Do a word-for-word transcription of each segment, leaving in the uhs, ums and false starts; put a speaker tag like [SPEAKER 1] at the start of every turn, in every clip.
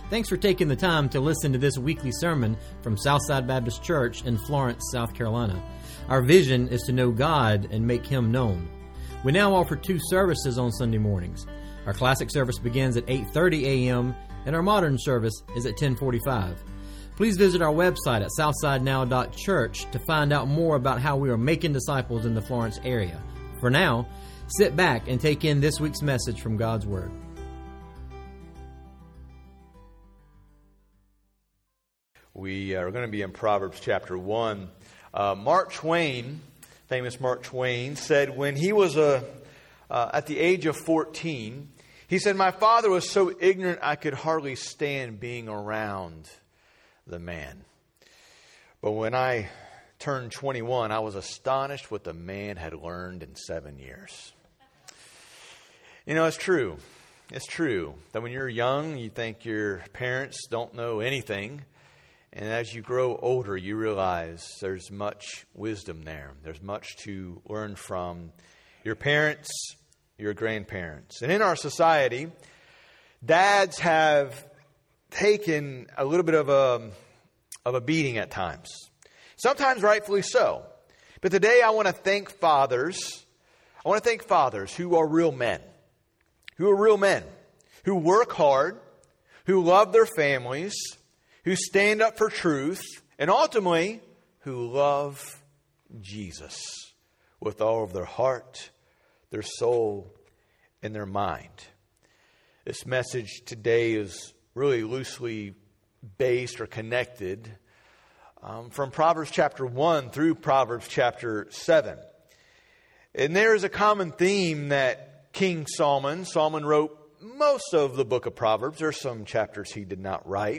[SPEAKER 1] Thanks for taking the time to listen to this weekly sermon from Southside Baptist Church in Florence, South Carolina. Our vision is to know God and make Him known. We now offer two services on Sunday mornings. Our classic service begins at eight thirty a.m. and our modern service is at ten forty-five. Please visit our website at southside now dot church to find out more about how we are making disciples in the Florence area. For now, sit back and take in this week's message from God's Word.
[SPEAKER 2] We are going to be in Proverbs chapter one. Uh, Mark Twain, famous Mark Twain, said when he was a, uh, at the age of fourteen, he said, "My father was so ignorant I could hardly stand being around the man. But when I turned twenty-one, I was astonished what the man had learned in seven years." You know, it's true. It's true that when you're young, you think your parents don't know anything. And as you grow older, you realize there's much wisdom there. There's much to learn from your parents, your grandparents. And in our society, dads have taken a little bit of a, of a beating at times. Sometimes rightfully so. But today I want to thank fathers. I want to thank fathers who are real men. Who are real men. Who work hard. Who love their families. Who stand up for truth, and ultimately, who love Jesus with all of their heart, their soul, and their mind. This message today is really loosely based or connected um, from Proverbs chapter one through Proverbs chapter seven. And there is a common theme that King Solomon, Solomon wrote most of the book of Proverbs. There are some chapters he did not write.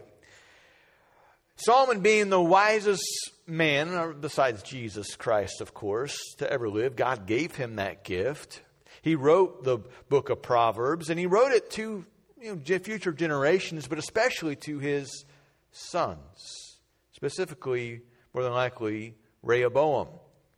[SPEAKER 2] Solomon being the wisest man, besides Jesus Christ, of course, to ever live. God gave him that gift. He wrote the book of Proverbs, and he wrote it to you know, future generations, but especially to his sons. Specifically, more than likely, Rehoboam.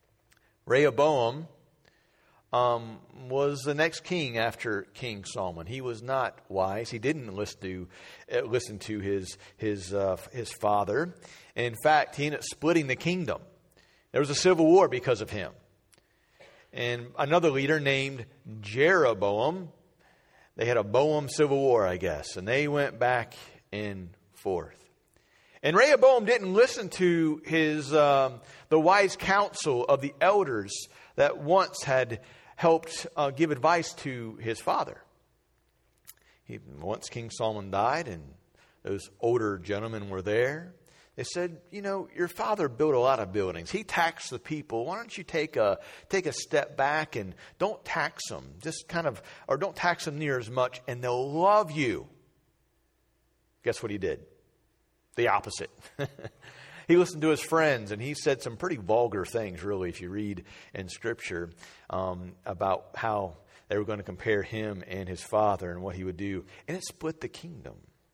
[SPEAKER 2] Rehoboam Um, was the next king after King Solomon. He was not wise. He didn't listen to uh, listen to his his uh, his father. And in fact, he ended up splitting the kingdom. There was a civil war because of him. And another leader named Jeroboam. They had a Boam civil war, I guess, and they went back and forth. And Rehoboam didn't listen to his um, the wise counsel of the elders that once had helped uh, give advice to his father. He, once King Solomon died and those older gentlemen were there, they said, you know, your father built a lot of buildings. He taxed the people. Why don't you take a take a step back and don't tax them. Just kind of, or don't tax them near as much, and they'll love you. Guess what he did? The opposite. He listened to his friends, and he said some pretty vulgar things, really, if you read in Scripture, um, about how they were going to compare him and his father and what he would do. And it split the kingdom.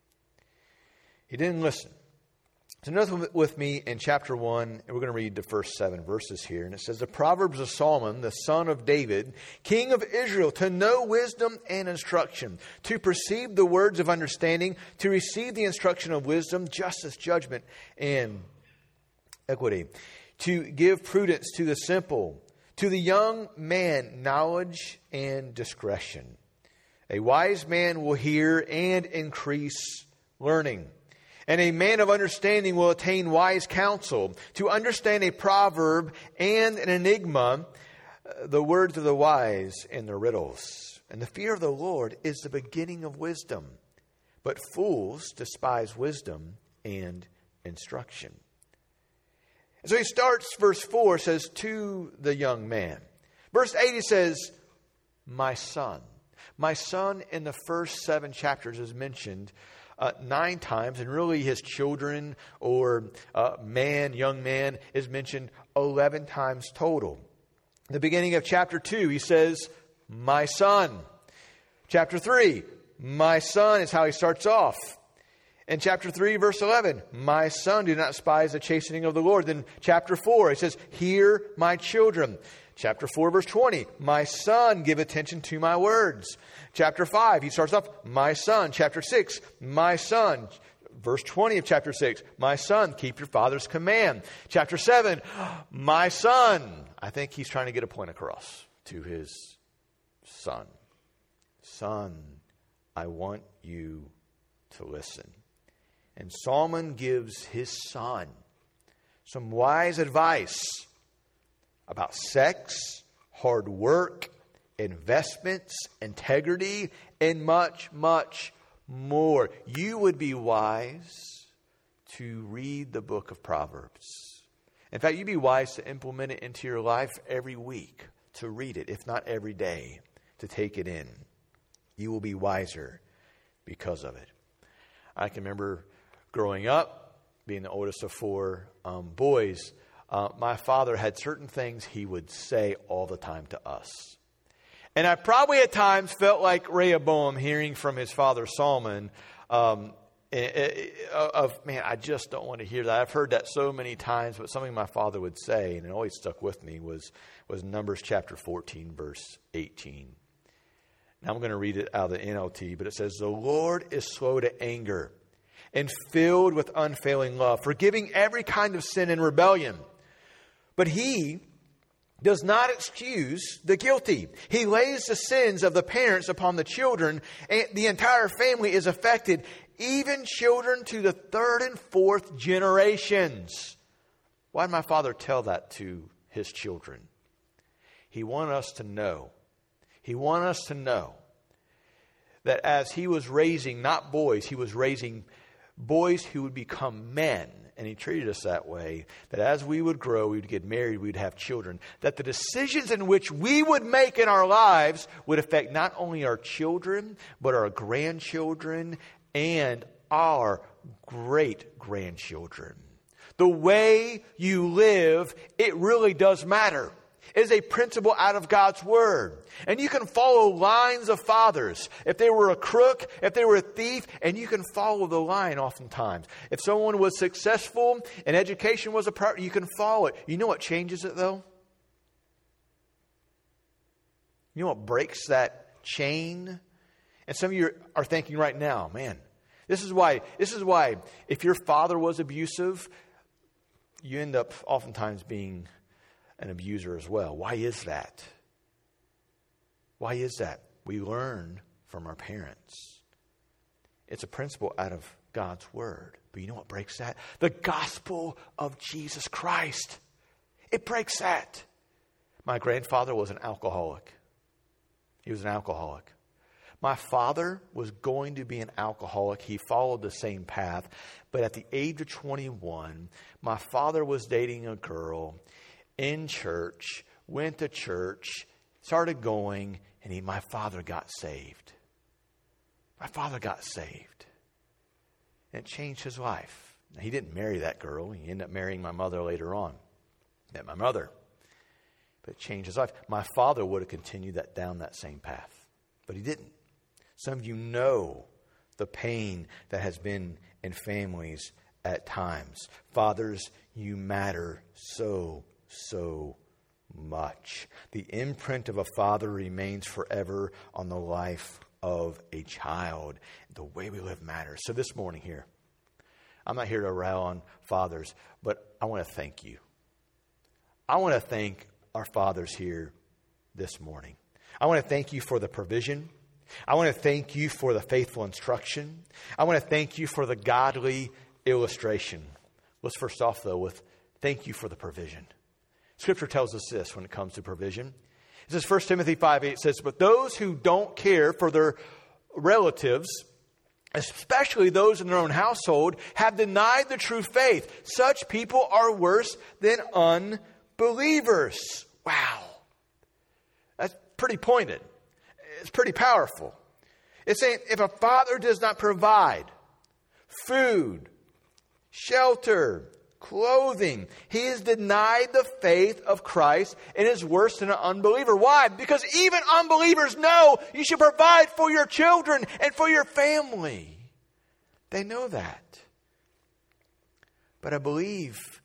[SPEAKER 2] He didn't listen. So notice with me in chapter one, and we're going to read the first seven verses here. And it says, "The Proverbs of Solomon, the son of David, king of Israel, to know wisdom and instruction, to perceive the words of understanding, to receive the instruction of wisdom, justice, judgment, and equity, to give prudence to the simple, to the young man knowledge and discretion. A wise man will hear and increase learning, and a man of understanding will attain wise counsel. To understand a proverb and an enigma, the words of the wise and their riddles. And the fear of the Lord is the beginning of wisdom, but fools despise wisdom and instruction." So he starts, verse four says, "to the young man." Verse eight, he says, "my son." My son in the first seven chapters is mentioned uh, nine times. And really his children or uh, man, young man, is mentioned eleven times total. In the beginning of chapter two, he says, "my son." Chapter three, "my son" is how he starts off. In chapter three, verse eleven, "my son, do not despise the chastening of the Lord." Then chapter four, it says, "hear, my children." Chapter four, verse twenty, my son, give attention to my words. Chapter five, he starts off, my son. Chapter six, my son. Verse twenty of chapter six, my son, keep your father's command. Chapter seven, my son. I think he's trying to get a point across to his son. Son, I want you to listen. And Solomon gives his son some wise advice about sex, hard work, investments, integrity, and much, much more. You would be wise to read the book of Proverbs. In fact, you'd be wise to implement it into your life every week, to read it, if not every day, to take it in. You will be wiser because of it. I can remember growing up, being the oldest of four um, boys, uh, my father had certain things he would say all the time to us. And I probably at times felt like Rehoboam hearing from his father Solomon um, of, man, I just don't want to hear that. I've heard that so many times, but something my father would say, and it always stuck with me, was, was Numbers chapter fourteen, verse eighteen. Now I'm going to read it out of the N L T, but it says, the Lord is slow to anger and filled with unfailing love, forgiving every kind of sin and rebellion. But he does not excuse the guilty. He lays the sins of the parents upon the children, and the entire family is affected, even children to the third and fourth generations. Why did my father tell that to his children? He wanted us to know. He wanted us to know that as he was raising, not boys, he was raising boys who would become men. And he treated us that way, that as we would grow, we would get married, we would have children, that the decisions in which we would make in our lives would affect not only our children, but our grandchildren and our great-grandchildren. The way you live, it really does matter. It is a principle out of God's Word. And you can follow lines of fathers. If they were a crook, if they were a thief, and you can follow the line oftentimes. If someone was successful and education was a priority, you can follow it. You know what changes it though? You know what breaks that chain? And some of you are thinking right now, man, this is why, this is why if your father was abusive, you end up oftentimes being an abuser as well. Why is that? Why is that? We learn from our parents. It's a principle out of God's Word. But you know what breaks that? The gospel of Jesus Christ. It breaks that. My grandfather was an alcoholic. He was an alcoholic. My father was going to be an alcoholic. He followed the same path. But at the age of twenty-one, my father was dating a girl in church, went to church, started going, and he, my father got saved. My father got saved. And it changed his life. Now, he didn't marry that girl. He ended up marrying my mother later on. Met my mother. But it changed his life. My father would have continued that down that same path. But he didn't. Some of you know the pain that has been in families at times. Fathers, you matter so so much. The imprint of a father remains forever on the life of a child. The way we live matters. So this morning here, I'm not here to rail on fathers, but I want to thank you. I want to thank our fathers here this morning. I want to thank you for the provision. I want to thank you for the faithful instruction. I want to thank you for the godly illustration. Let's first off, though, with thank you for the provision. Scripture tells us this when it comes to provision. It says, First Timothy five eight, it says, but those who don't care for their relatives, especially those in their own household, have denied the true faith. Such people are worse than unbelievers. Wow. That's pretty pointed. It's pretty powerful. It's saying if a father does not provide food, shelter, clothing, he is denied the faith of Christ and is worse than an unbeliever. Why? Because even unbelievers know you should provide for your children and for your family. They know that. But I believe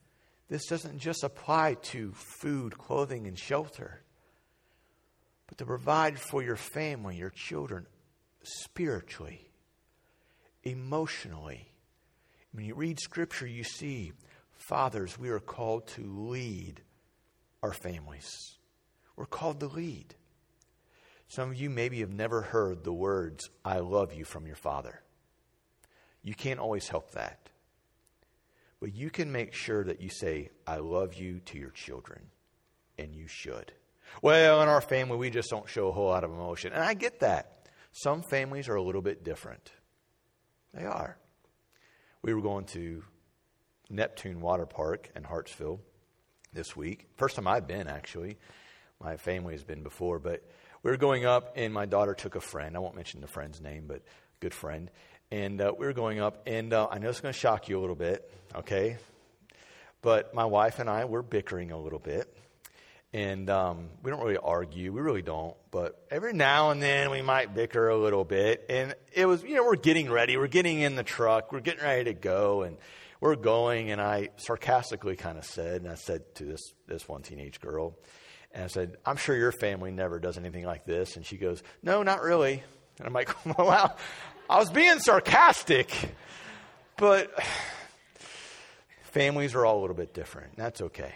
[SPEAKER 2] this doesn't just apply to food, clothing, and shelter, but to provide for your family, your children, spiritually, emotionally. When you read Scripture, you see, fathers, we are called to lead our families. We're called to lead. Some of you maybe have never heard the words, I love you, from your father. You can't always help that. But you can make sure that you say, I love you to your children. And you should. Well, in our family, we just don't show a whole lot of emotion. And I get that. Some families are a little bit different. They are. We were going to Neptune Water Park in Hartsville this week. First time I've been, actually. My family has been before. But we were going up, and my daughter took a friend. I won't mention the friend's name, but good friend. And uh, we were going up, and uh, I know it's going to shock you a little bit, okay? But my wife and I were bickering a little bit. And um, we don't really argue. We really don't. But every now and then we might bicker a little bit. And it was, you know, we're getting ready. We're getting in the truck. We're getting ready to go. And we're going. And I sarcastically kind of said, and I said to this, this one teenage girl, and I said, I'm sure your family never does anything like this. And she goes, no, not really. And I'm like, well, wow. I was being sarcastic. But families are all a little bit different. That's okay.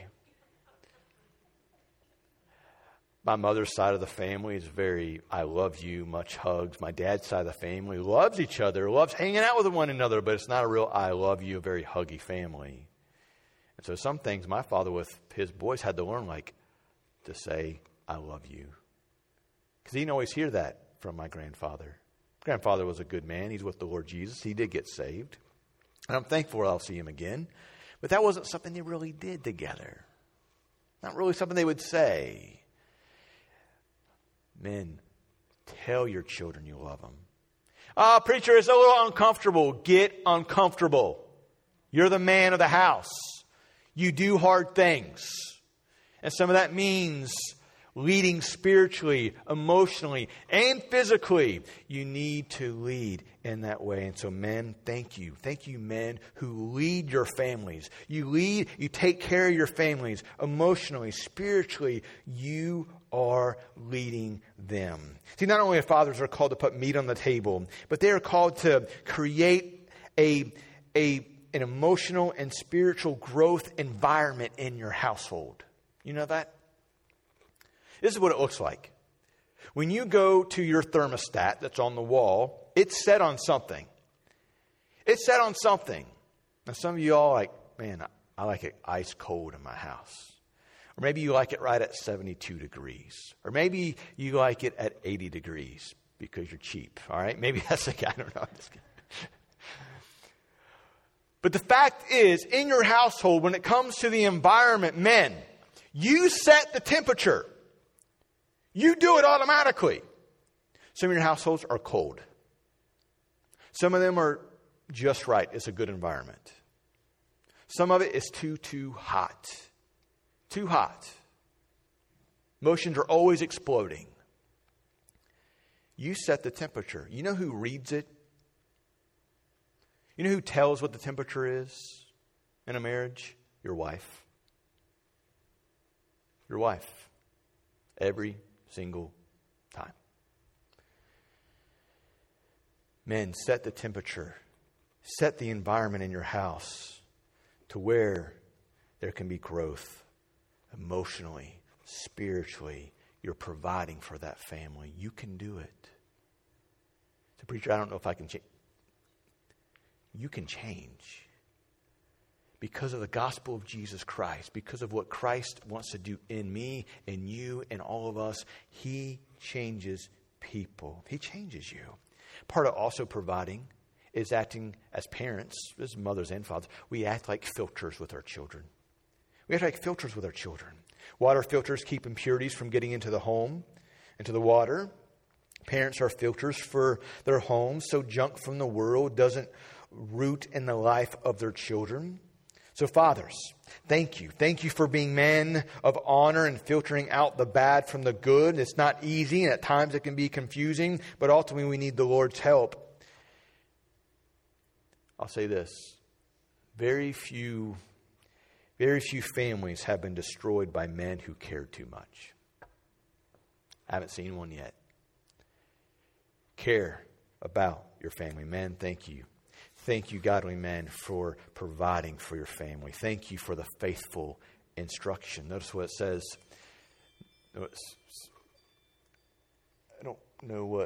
[SPEAKER 2] My mother's side of the family is very, I love you, much hugs. My dad's side of the family loves each other, loves hanging out with one another, but it's not a real I love you, very huggy family. And so some things my father with his boys had to learn, like to say, I love you. Because he didn't always hear that from my grandfather. Grandfather was a good man. He's with the Lord Jesus. He did get saved. And I'm thankful I'll see him again. But that wasn't something they really did together. Not really something they would say. Men, tell your children you love them. Ah, oh, preacher, it's a little uncomfortable. Get uncomfortable. You're the man of the house. You do hard things. And some of that means leading spiritually, emotionally, and physically. You need to lead in that way. And so men, thank you. Thank you, men who lead your families. You lead, you take care of your families emotionally, spiritually. You are leading them. See, not only are fathers are called to put meat on the table, but they are called to create a, a, an emotional and spiritual growth environment in your household. You know that? This is what it looks like. When you go to your thermostat that's on the wall, it's set on something. It's set on something. Now, some of you all are like, man, I, I like it ice cold in my house. Or maybe you like it right at seventy-two degrees. Or maybe you like it at eighty degrees because you're cheap. All right? Maybe that's the guy. I don't know. I'm just kidding. But the fact is, in your household, when it comes to the environment, men, you set the temperature. You do it automatically. Some of your households are cold. Some of them are just right. It's a good environment. Some of it is too, too hot. Too hot. Emotions are always exploding. You set the temperature. You know who reads it? You know who tells what the temperature is in a marriage? Your wife. Your wife. Every single time. Men, set the temperature. Set the environment in your house to where there can be growth emotionally, spiritually. You're providing for that family. You can do it. So, preacher, I don't know if I can change. You can change. Because of the gospel of Jesus Christ, because of what Christ wants to do in me, in you, and all of us, He changes people. He changes you. Part of also providing is acting as parents, as mothers and fathers. We act like filters with our children. We act like filters with our children. Water filters keep impurities from getting into the home, into the water. Parents are filters for their homes, so junk from the world doesn't root in the life of their children. So fathers, thank you. Thank you for being men of honor and filtering out the bad from the good. It's not easy, and at times it can be confusing, but ultimately we need the Lord's help. I'll say this. Very few Very few families have been destroyed by men who cared too much. I haven't seen one yet. Care about your family. Men, thank you. Thank you, godly men, for providing for your family. Thank you for the faithful instruction. Notice what it says. I don't know what.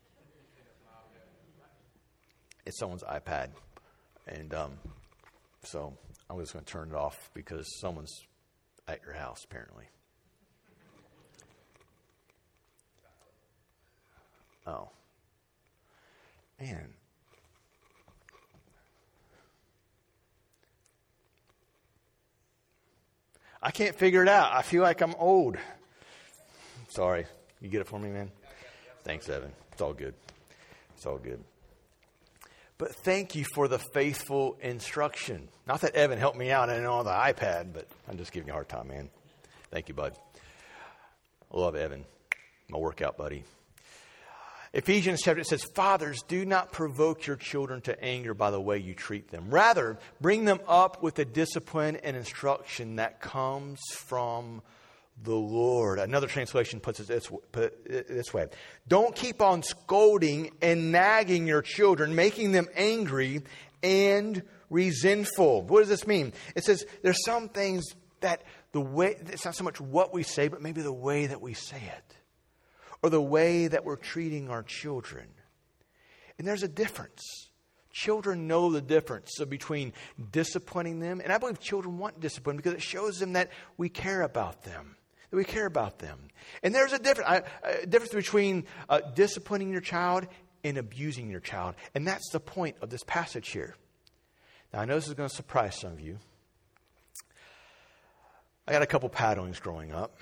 [SPEAKER 2] It's someone's iPad. And um, so I'm just going to turn it off because someone's at your house, apparently. Oh. Man. I can't figure it out. I feel like I'm old. Sorry. You get it for me, man? Thanks, Evan. It's all good. It's all good. But thank you for the faithful instruction. Not that Evan helped me out and on the iPad, but I'm just giving you a hard time, man. Thank you, bud. I love Evan, my workout buddy. Ephesians chapter, it says, fathers, do not provoke your children to anger by the way you treat them. Rather, bring them up with the discipline and instruction that comes from the Lord. Another translation puts it this, put it this way. Don't keep on scolding and nagging your children, making them angry and resentful. What does this mean? It says there's some things that the way, it's not so much what we say, but maybe the way that we say it. Or the way that we're treating our children. And there's a difference. Children know the difference between disciplining them. And I believe children want discipline because it shows them that we care about them. That we care about them. And there's a difference, a difference between uh, disciplining your child and abusing your child. And that's the point of this passage here. Now, I know this is going to surprise some of you. I got a couple paddlings growing up.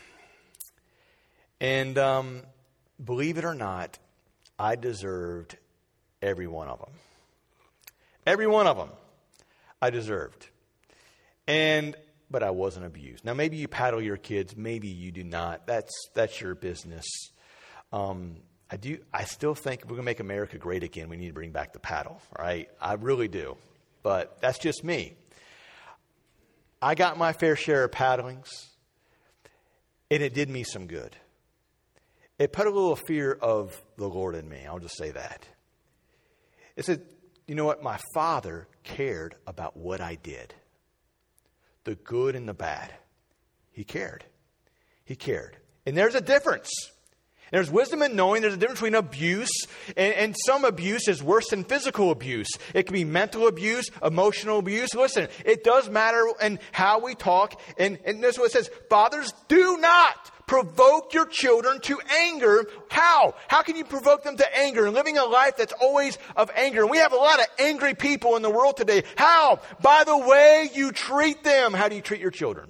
[SPEAKER 2] And um, believe it or not, I deserved every one of them. Every one of them I deserved. And but I wasn't abused. Now, maybe you paddle your kids. Maybe you do not. That's that's your business. Um, I do. I still think if we're going to make America great again, we need to bring back the paddle, right? I really do. But that's just me. I got my fair share of paddlings, and it did me some good. It put a little fear of the Lord in me. I'll just say that. It said, you know what? My father cared about what I did. The good and the bad. He cared. He cared. And there's a difference. There's wisdom in knowing there's a difference between abuse, and, and some abuse is worse than physical abuse. It can be mental abuse, emotional abuse. Listen, it does matter in how we talk. And, and this is what it says. Fathers, do not provoke your children to anger. How? How can you provoke them to anger? And living a life that's always of anger. And we have a lot of angry people in the world today. How? By the way you treat them. How do you treat your children?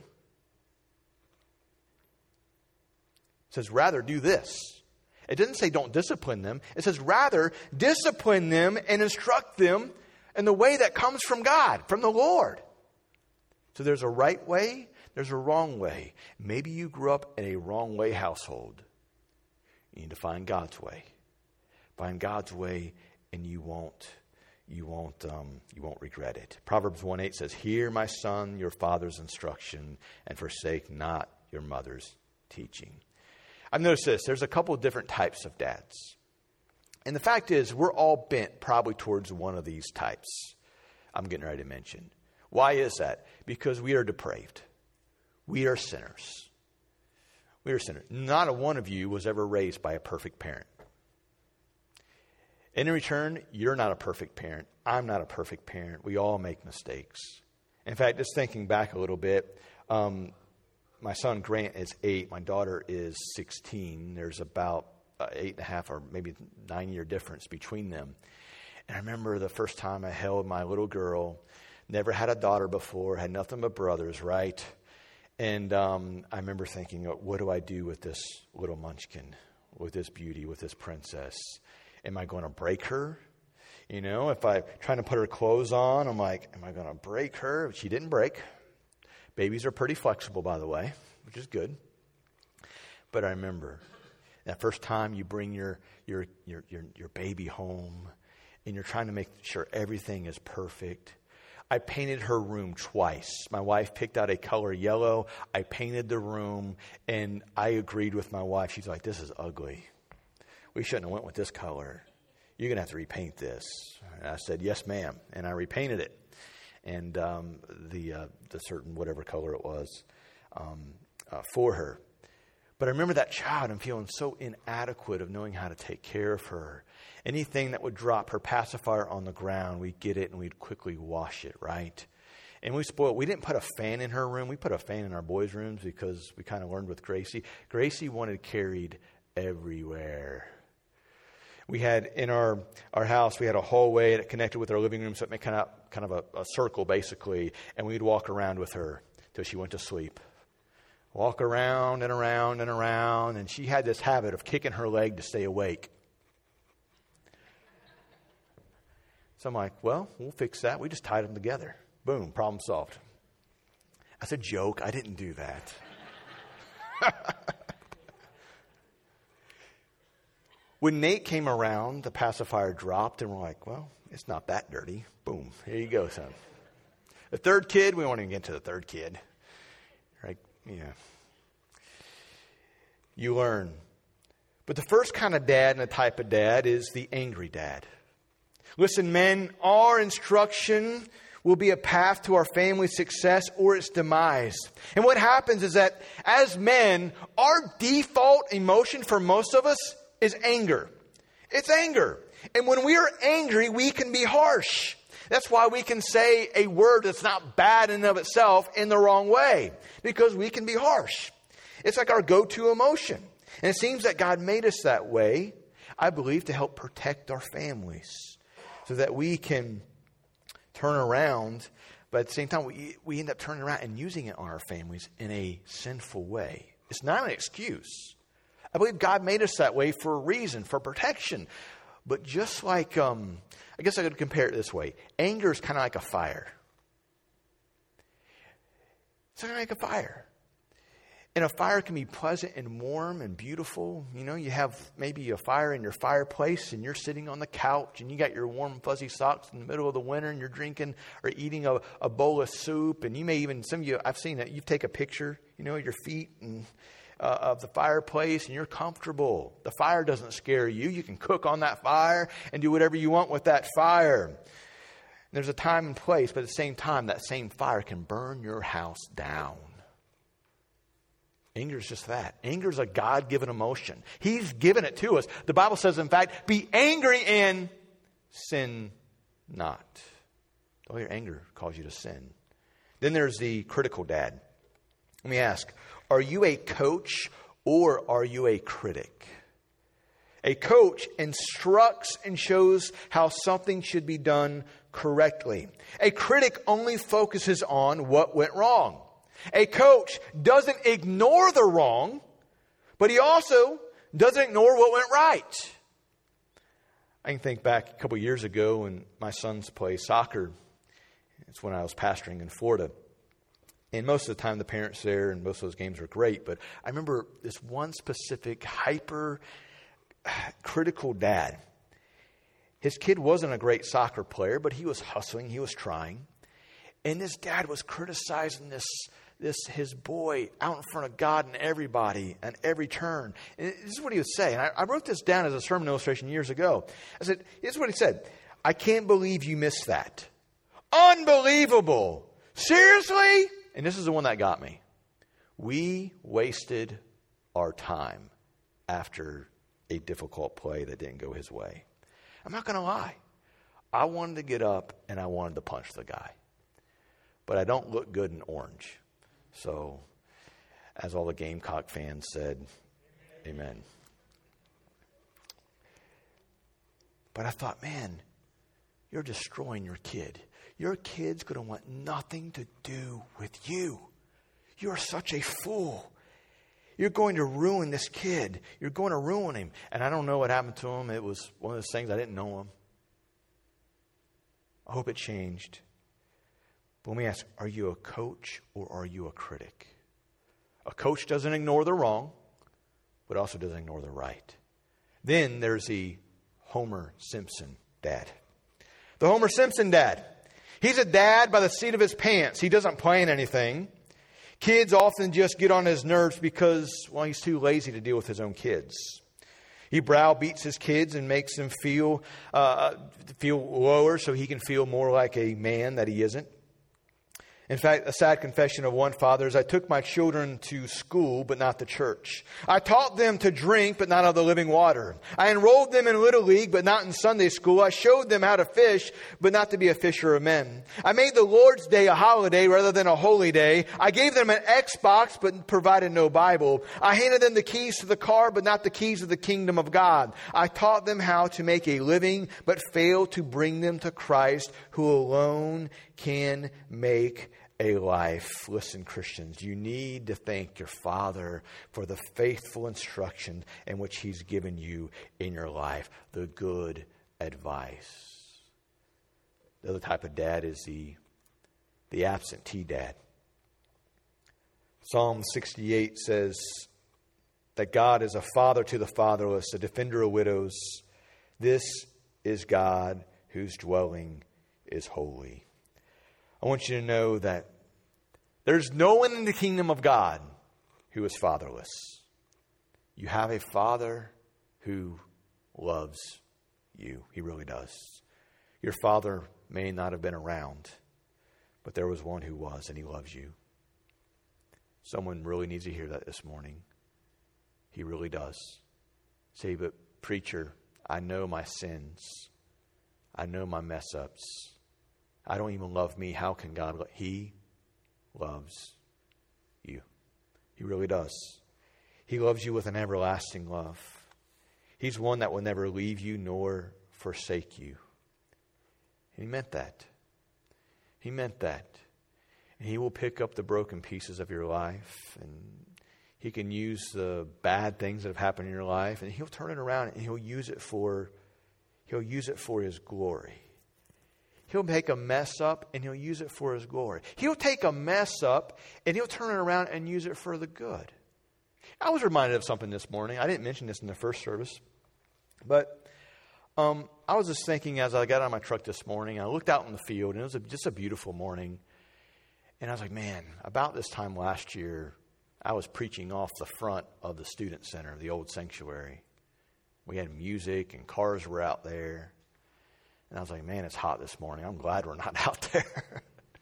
[SPEAKER 2] It says, rather do this. It doesn't say don't discipline them. It says, rather discipline them and instruct them in the way that comes from God, from the Lord. So there's a right way. There's a wrong way. Maybe you grew up in a wrong way household. You need to find God's way. Find God's way, and you won't, you won't, um, you won't regret it. Proverbs one eight says, "Hear, my son, your father's instruction, and forsake not your mother's teaching." I've noticed this. There's a couple of different types of dads, and the fact is, we're all bent probably towards one of these types. I'm getting ready to mention. Why is that? Because we are depraved. We are sinners. We are sinners. Not a one of you was ever raised by a perfect parent. And in return, you're not a perfect parent. I'm not a perfect parent. We all make mistakes. In fact, just thinking back a little bit, um, my son Grant is eight. My daughter is sixteen. There's about uh, eight and a half or maybe nine year difference between them. And I remember the first time I held my little girl. Never had a daughter before. Had nothing but brothers, right? And um, I remember thinking, what do I do with this little munchkin, with this beauty, with this princess? Am I going to break her? You know, if I'm trying to put her clothes on, I'm like, am I going to break her? She didn't break. Babies are pretty flexible, by the way, which is good. But I remember that first time you bring your your your your, your baby home and you're trying to make sure everything is perfect. I painted her room twice. My wife picked out a color yellow. I painted the room, and I agreed with my wife. She's like, this is ugly. We shouldn't have went with this color. You're going to have to repaint this. And I said, yes, ma'am. And I repainted it. And um, the uh, the certain whatever color it was um, uh, for her. But I remember that child and feeling so inadequate of knowing how to take care of her. Anything that would drop her pacifier on the ground, we'd get it and we'd quickly wash it, right? And we spoiled. We didn't put a fan in her room. We put a fan in our boys' rooms because we kind of learned with Gracie. Gracie wanted carried everywhere. We had in our, our house, we had a hallway that connected with our living room, so it made kind of, kind of a, a circle, basically. And we'd walk around with her till she went to sleep. Walk around and around and around. And she had this habit of kicking her leg to stay awake. So I'm like, well, we'll fix that. We just tied them together. Boom, problem solved. That's a joke. I didn't do that. When Nate came around, the pacifier dropped, and we're like, well, it's not that dirty. Boom, here you go, son. The third kid, we won't even get to the third kid. Right? Yeah. You learn. But the first kind of dad and the type of dad is the angry dad. Listen, men, our instruction will be a path to our family's success or its demise. And what happens is that as men, our default emotion for most of us is anger. It's anger. And when we are angry, we can be harsh. That's why we can say a word that's not bad in and of itself in the wrong way. Because we can be harsh. It's like our go-to emotion. And it seems that God made us that way, I believe, to help protect our families. So that we can turn around, but at the same time, we, we end up turning around and using it on our families in a sinful way. It's not an excuse. I believe God made us that way for a reason, for protection. But just like, um, I guess I could compare it this way. Anger is kind of like a fire. It's kind of like a fire. And a fire can be pleasant and warm and beautiful. You know, you have maybe a fire in your fireplace and you're sitting on the couch and you got your warm fuzzy socks in the middle of the winter and you're drinking or eating a, a bowl of soup. And you may even, some of you, I've seen it, you take a picture, you know, your feet and uh, of the fireplace and you're comfortable. The fire doesn't scare you. You can cook on that fire and do whatever you want with that fire. And there's a time and place, but at the same time, that same fire can burn your house down. Anger is just that. Anger is a God-given emotion. He's given it to us. The Bible says, in fact, be angry and sin not. All your anger calls you to sin. Then there's the critical dad. Let me ask, are you a coach or are you a critic? A coach instructs and shows how something should be done correctly. A critic only focuses on what went wrong. A coach doesn't ignore the wrong, but he also doesn't ignore what went right. I can think back a couple years ago when my sons play soccer. It's when I was pastoring in Florida. And most of the time the parents there and most of those games were great. But I remember this one specific hyper critical dad. His kid wasn't a great soccer player, but he was hustling. He was trying. And this dad was criticizing this This his boy out in front of God and everybody and every turn. And this is what he would say. And I, I wrote this down as a sermon illustration years ago. I said, here's what he said. I can't believe you missed that. Unbelievable. Seriously? And this is the one that got me. We wasted our time after a difficult play that didn't go his way. I'm not going to lie. I wanted to get up and I wanted to punch the guy. But I don't look good in orange. So, as all the Gamecock fans said, amen. But I thought, man, you're destroying your kid. Your kid's going to want nothing to do with you. You're such a fool. You're going to ruin this kid. You're going to ruin him. And I don't know what happened to him. It was one of those things, I didn't know him. I hope it changed. But let me ask, are you a coach or are you a critic? A coach doesn't ignore the wrong, but also doesn't ignore the right. Then there's the Homer Simpson dad. The Homer Simpson dad. He's a dad by the seat of his pants. He doesn't plan anything. Kids often just get on his nerves because, well, he's too lazy to deal with his own kids. He browbeats his kids and makes them feel uh, feel lower so he can feel more like a man that he isn't. In fact, a sad confession of one father is, I took my children to school, but not to church. I taught them to drink, but not of the living water. I enrolled them in Little League, but not in Sunday school. I showed them how to fish, but not to be a fisher of men. I made the Lord's Day a holiday rather than a holy day. I gave them an Xbox, but provided no Bible. I handed them the keys to the car, but not the keys of the kingdom of God. I taught them how to make a living, but failed to bring them to Christ, who alone can make a life. Listen, Christians, you need to thank your Father for the faithful instruction in which He's given you in your life, the good advice. The other type of dad is the, the absentee dad. Psalm sixty-eight says that God is a father to the fatherless, a defender of widows. This is God whose dwelling is holy. I want you to know that there's no one in the kingdom of God who is fatherless. You have a Father who loves you. He really does. Your father may not have been around, but there was one who was, and He loves you. Someone really needs to hear that this morning. He really does. Say, but preacher, I know my sins. I know my mess ups. I don't even love me. How can God love? He loves you. He really does. He loves you with an everlasting love. He's one that will never leave you nor forsake you. And He meant that. He meant that. And He will pick up the broken pieces of your life, and He can use the bad things that have happened in your life, and He'll turn it around and He'll use it for He'll use it for His glory. He'll make a mess up and He'll use it for His glory. He'll take a mess up and He'll turn it around and use it for the good. I was reminded of something this morning. I didn't mention this in the first service, but um, I was just thinking as I got out of my truck this morning, I looked out in the field, and it was a, just a beautiful morning. And I was like, man, about this time last year, I was preaching off the front of the student center, the old sanctuary. We had music and cars were out there. And I was like, man, it's hot this morning. I'm glad we're not out there.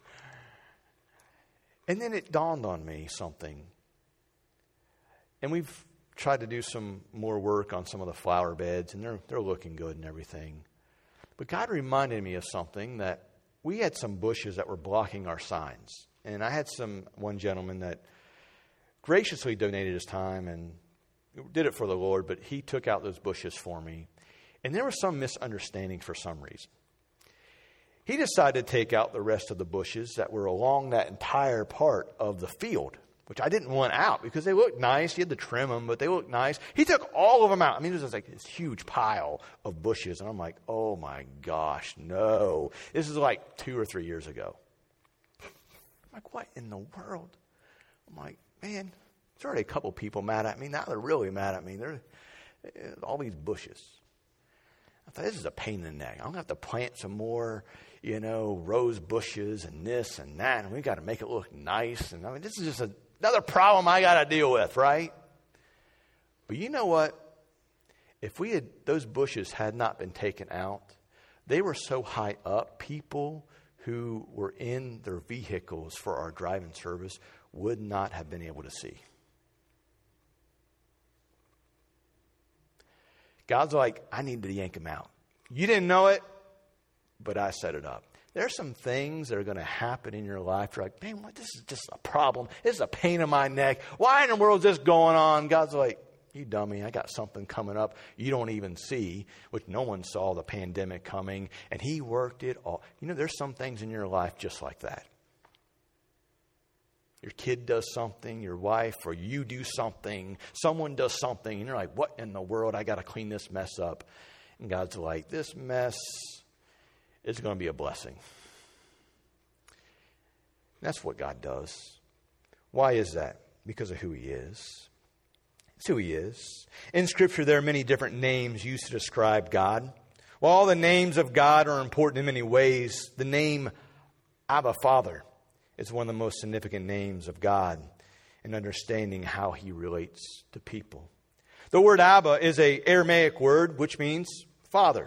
[SPEAKER 2] And then it dawned on me something. And we've tried to do some more work on some of the flower beds, and they're they're looking good and everything. But God reminded me of something, that we had some bushes that were blocking our signs. And I had some one gentleman that graciously donated his time and did it for the Lord, but he took out those bushes for me. And there was some misunderstanding for some reason. He decided to take out the rest of the bushes that were along that entire part of the field, which I didn't want out because they looked nice. You had to trim them, but they looked nice. He took all of them out. I mean, it was just like this huge pile of bushes. And I'm like, oh my gosh, no. This is like two or three years ago. I'm like, what in the world? I'm like, man, there's already a couple people mad at me. Now they're really mad at me. They're all these bushes. I thought, this is a pain in the neck. I'm going to have to plant some more, you know, rose bushes and this and that. And we got to make it look nice. And I mean, this is just a, another problem I got to deal with, right? But you know what? If we had, those bushes had not been taken out, they were so high up, people who were in their vehicles for our driving service would not have been able to see. God's like, I need to yank them out. You didn't know it, but I set it up. There's some things that are going to happen in your life. You're like, man, what, this is just a problem. This is a pain in my neck. Why in the world is this going on? God's like, you dummy, I got something coming up you don't even see, which no one saw the pandemic coming, and He worked it all. You know, there's some things in your life just like that. Your kid does something, your wife, or you do something, someone does something, and you're like, what in the world? I got to clean this mess up. And God's like, this mess is going to be a blessing. That's what God does. Why is that? Because of who He is. It's who He is. In Scripture, there are many different names used to describe God. While all the names of God are important in many ways, the name Abba, Father, is one of the most significant names of God in understanding how he relates to people. The word Abba is an Aramaic word which means father.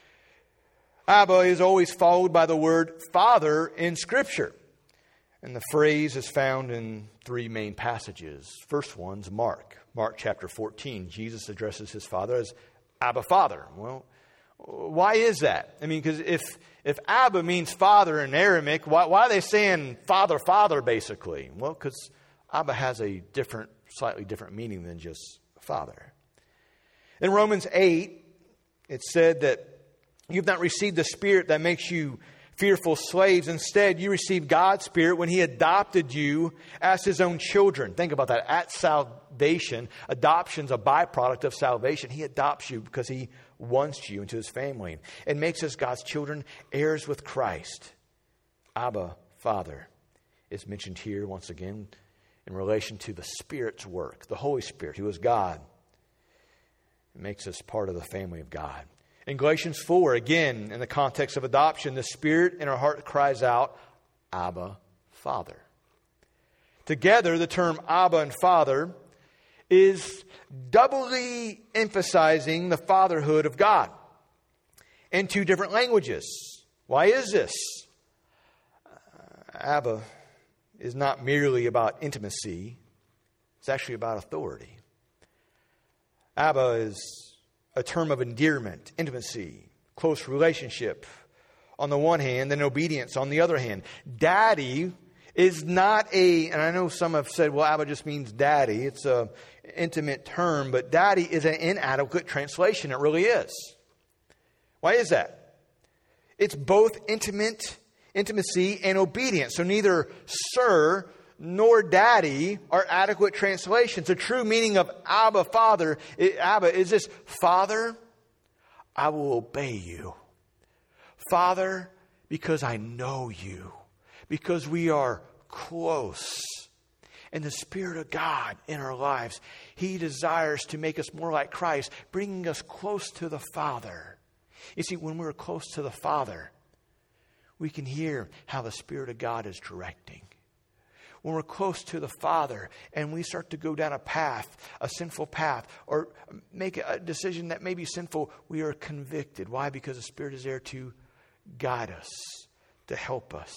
[SPEAKER 2] Abba is always followed by the word Father in Scripture. And the phrase is found in three main passages. First one's Mark. Mark chapter fourteen. Jesus addresses his Father as Abba, Father. Well, why is that? I mean, because if, if Abba means father in Aramaic, why, why are they saying Father, Father, basically? Well, because Abba has a different, slightly different meaning than just father. In Romans eight, it said that you've not received the Spirit that makes you fearful slaves. Instead, you received God's Spirit when he adopted you as his own children. Think about that. At salvation, adoption's a byproduct of salvation. He adopts you because he wants you into his family and makes us God's children, heirs with Christ. Abba, Father, is mentioned here once again in relation to the Spirit's work, the Holy Spirit, who is God. It makes us part of the family of God. In Galatians four, again, in the context of adoption, the Spirit in our heart cries out, Abba, Father. Together, the term Abba and Father is doubly emphasizing the fatherhood of God in two different languages. Why is this? Uh, Abba is not merely about intimacy. It's actually about authority. Abba is a term of endearment, intimacy, close relationship on the one hand, and obedience on the other hand. Daddy is not a, and I know some have said, well, Abba just means daddy. It's an intimate term, but daddy is an inadequate translation. It really is. Why is that? It's both intimate, intimacy and obedience. So neither sir nor daddy are adequate translations. The true meaning of Abba, Father, Abba is this: Father, I will obey you. Father, because I know you. Because we are close. And the Spirit of God in our lives, he desires to make us more like Christ, bringing us close to the Father. You see, when we're close to the Father, we can hear how the Spirit of God is directing. When we're close to the Father and we start to go down a path, a sinful path, or make a decision that may be sinful, we are convicted. Why? Because the Spirit is there to guide us, to help us.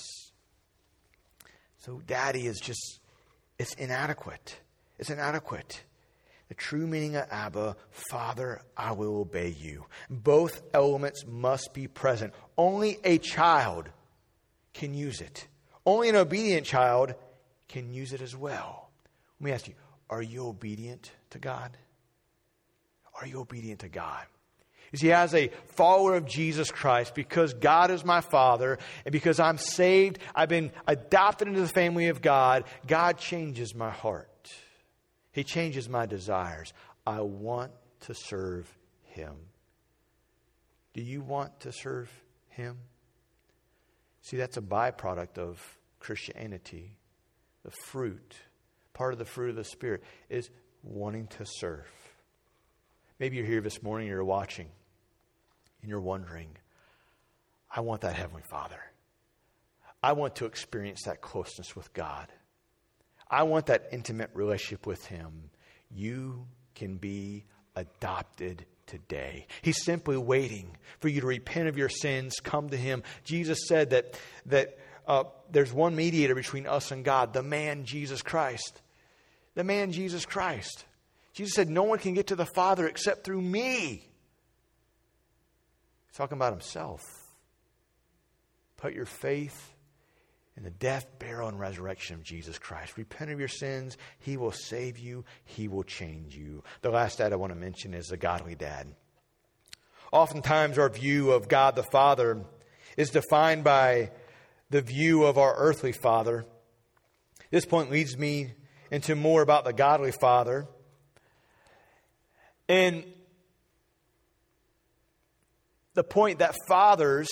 [SPEAKER 2] So daddy is just, it's inadequate. It's inadequate. The true meaning of Abba, Father, I will obey you. Both elements must be present. Only a child can use it. Only an obedient child can use it as well. Let me ask you, are you obedient to God? Are you obedient to God? You see, as a follower of Jesus Christ, because God is my Father, and because I'm saved, I've been adopted into the family of God, God changes my heart. He changes my desires. I want to serve him. Do you want to serve him? See, that's a byproduct of Christianity. The fruit, part of the fruit of the Spirit, is wanting to serve. Maybe you're here this morning, you're watching, and you're wondering, I want that Heavenly Father. I want to experience that closeness with God. I want that intimate relationship with him. You can be adopted today. He's simply waiting for you to repent of your sins, come to him. Jesus said that that uh, there's one mediator between us and God, the man Jesus Christ. The man Jesus Christ. Jesus said, no one can get to the Father except through me. He's talking about himself. Put your faith in the death, burial, and resurrection of Jesus Christ. Repent of your sins. He will save you. He will change you. The last dad I want to mention is the godly dad. Oftentimes our view of God the Father is defined by the view of our earthly father. This point leads me into more about the godly Father. And the point that fathers,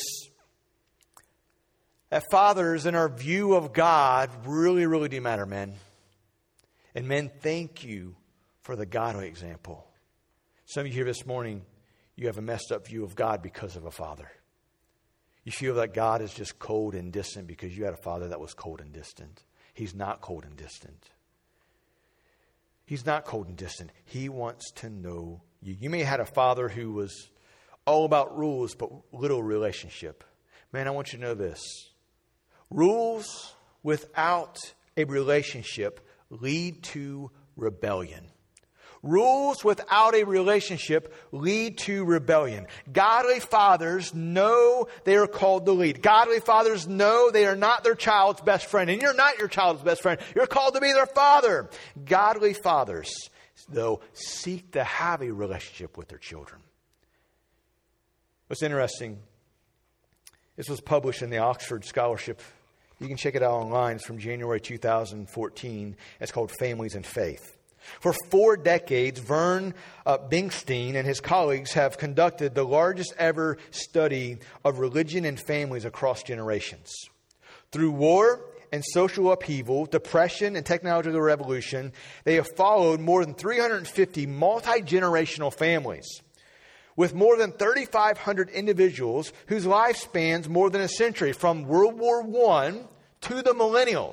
[SPEAKER 2] that fathers in our view of God really, really do matter, men. And men, thank you for the godly example. Some of you here this morning, you have a messed up view of God because of a father. You feel that God is just cold and distant because you had a father that was cold and distant. He's not cold and distant. He's not cold and distant. He wants to know you. You may have had a father who was all about rules, but little relationship. Man, I want you to know this. Rules without a relationship lead to rebellion. Rules without a relationship lead to rebellion. Godly fathers know they are called to lead. Godly fathers know they are not their child's best friend. And you're not your child's best friend. You're called to be their father. Godly fathers, though, seek to have a relationship with their children. What's interesting, this was published in the Oxford Scholarship. You can check it out online. It's from January two thousand fourteen. It's called Families and Faith. For four decades, Vern uh, Bingstein and his colleagues have conducted the largest ever study of religion and families across generations. Through war and social upheaval, depression and technological revolution, they have followed more than three hundred fifty multi-generational families with more than three thousand five hundred individuals whose life spans more than a century, from World War One to the millennials,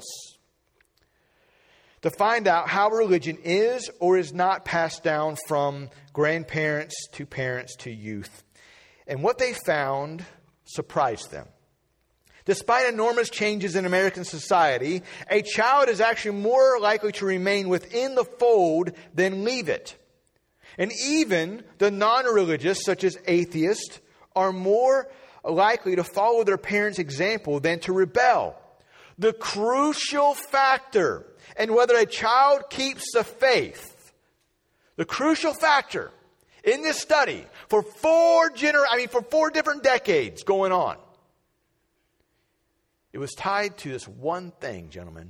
[SPEAKER 2] to find out how religion is or is not passed down from grandparents to parents to youth. And what they found surprised them. Despite enormous changes in American society, a child is actually more likely to remain within the fold than leave it. And even the non-religious, such as atheists, are more likely to follow their parents' example than to rebel. The crucial factor in whether a child keeps the faith, the crucial factor in this study for four gener- I mean for four different decades going on, it was tied to this one thing, gentlemen: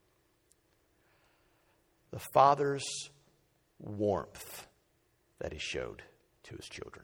[SPEAKER 2] the father's warmth that he showed to his children.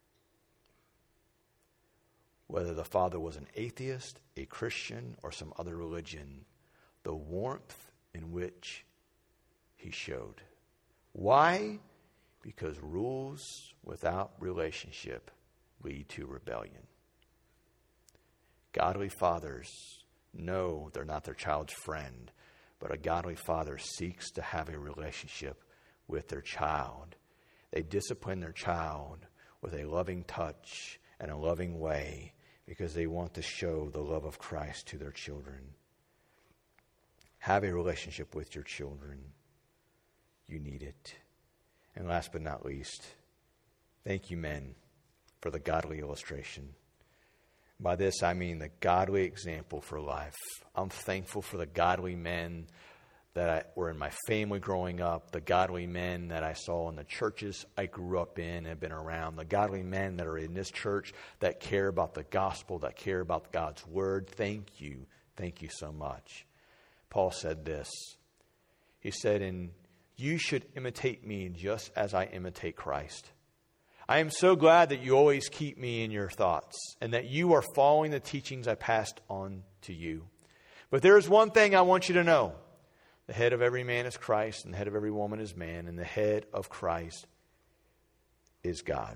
[SPEAKER 2] Whether the father was an atheist, a Christian, or some other religion, the warmth in which he showed. Why? Because rules without relationship lead to rebellion. Godly fathers know they're not their child's friend, but a godly father seeks to have a relationship with their child. They discipline their child with a loving touch and a loving way because they want to show the love of Christ to their children. Have a relationship with your children. You need it. And last but not least, thank you, men, for the godly illustration. By this, I mean the godly example for life. I'm thankful for the godly men that I, were in my family growing up, the godly men that I saw in the churches I grew up in and have been around, the godly men that are in this church that care about the gospel, that care about God's word. Thank you. Thank you so much. Paul said this. He said, "And you should imitate me just as I imitate Christ. I am so glad that you always keep me in your thoughts and that you are following the teachings I passed on to you. But there is one thing I want you to know. The head of every man is Christ, and the head of every woman is man, and the head of Christ is God."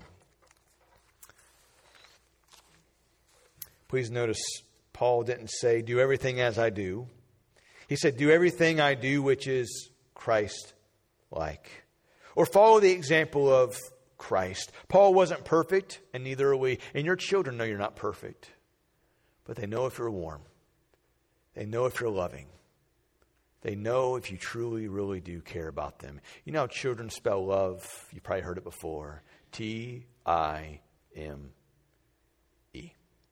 [SPEAKER 2] Please notice, Paul didn't say, "Do everything as I do." He said, "Do everything I do which is Christ-like." Or follow the example of Christ. Paul wasn't perfect, and neither are we. And your children know you're not perfect. But they know if you're warm. They know if you're loving. They know if you truly, really do care about them. You know how children spell love? You probably heard it before. T I M E.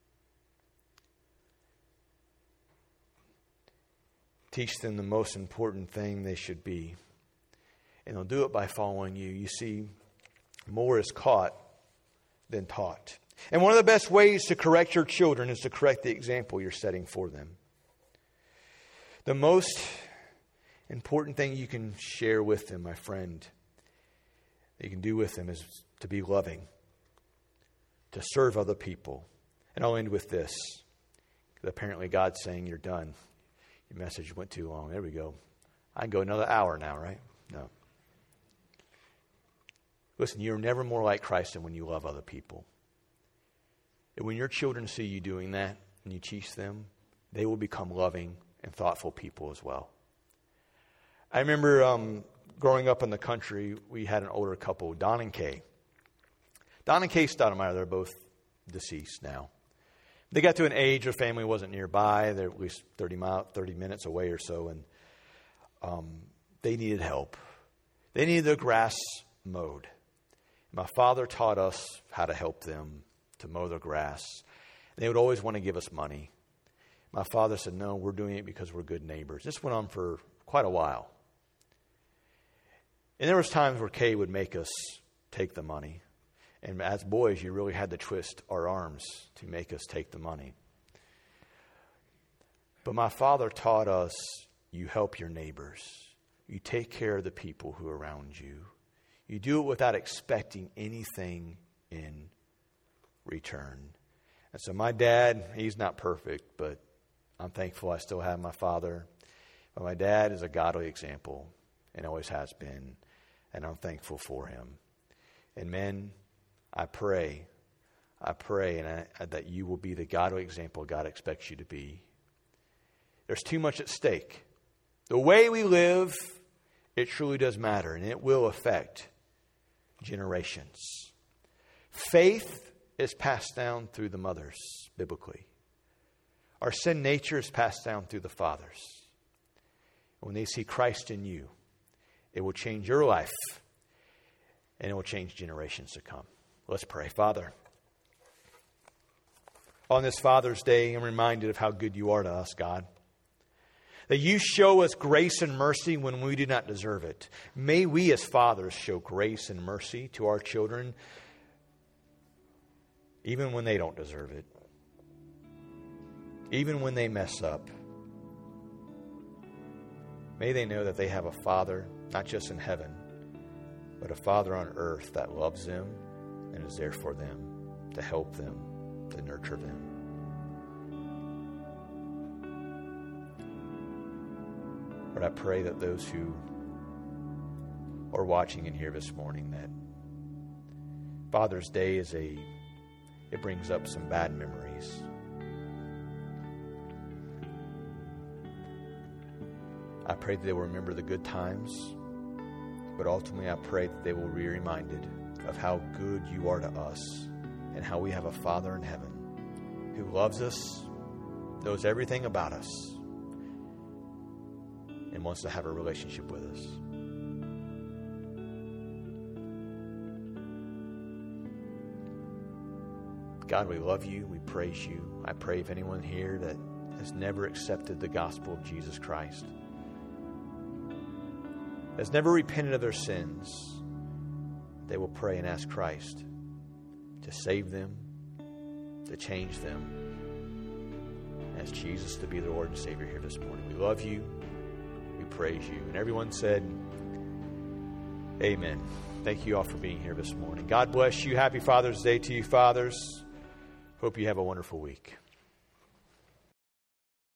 [SPEAKER 2] Teach them the most important thing they should be. And they'll do it by following you. You see, more is caught than taught. And one of the best ways to correct your children is to correct the example you're setting for them. The most important thing you can share with them, my friend, that you can do with them is to be loving, to serve other people. And I'll end with this. Apparently God's saying you're done. Your message went too long. There we go. I can go another hour now, right? No. Listen, you're never more like Christ than when you love other people. And when your children see you doing that and you teach them, they will become loving and thoughtful people as well. I remember um, growing up in the country, we had an older couple, Don and Kay. Don and Kay Stoudemire, they're both deceased now. They got to an age their family wasn't nearby. They're at least thirty, mile, thirty minutes away or so, and um, they needed help. They needed their grass mowed. My father taught us how to help them to mow their grass. They would always want to give us money. My father said, no, we're doing it because we're good neighbors. This went on for quite a while. And there was times where Kay would make us take the money. And as boys, you really had to twist our arms to make us take the money. But my father taught us, you help your neighbors. You take care of the people who are around you. You do it without expecting anything in return. And so my dad, he's not perfect, but I'm thankful I still have my father. But my dad is a godly example and always has been. And I'm thankful for him. And men, I pray, I pray and I, that you will be the godly example God expects you to be. There's too much at stake. The way we live, it truly does matter, and it will affect generations. Faith is passed down through the mothers, biblically. Our sin nature is passed down through the fathers. When they see Christ in you, it will change your life, and it will change generations to come. Let's pray. Father, on this Father's Day, I'm reminded of how good you are to us, God. That you show us grace and mercy when we do not deserve it. May we as fathers show grace and mercy to our children, even when they don't deserve it. Even when they mess up. May they know that they have a Father, not just in heaven, but a Father on earth that loves them and is there for them, to help them, to nurture them. Lord, I pray that those who are watching and here this morning, that Father's Day is a, it brings up some bad memories. I pray that they will remember the good times, but ultimately I pray that they will be reminded of how good you are to us and how we have a Father in heaven who loves us, knows everything about us, and wants to have a relationship with us. God, we love you. We praise you. I pray if anyone here that has never accepted the gospel of Jesus Christ, has never repented of their sins, they will pray and ask Christ to save them, to change them, and ask Jesus to be their Lord and Savior here this morning. We love you. We praise you. And everyone said, amen. Thank you all for being here this morning. God bless you. Happy Father's Day to you, fathers. Hope you have a wonderful week.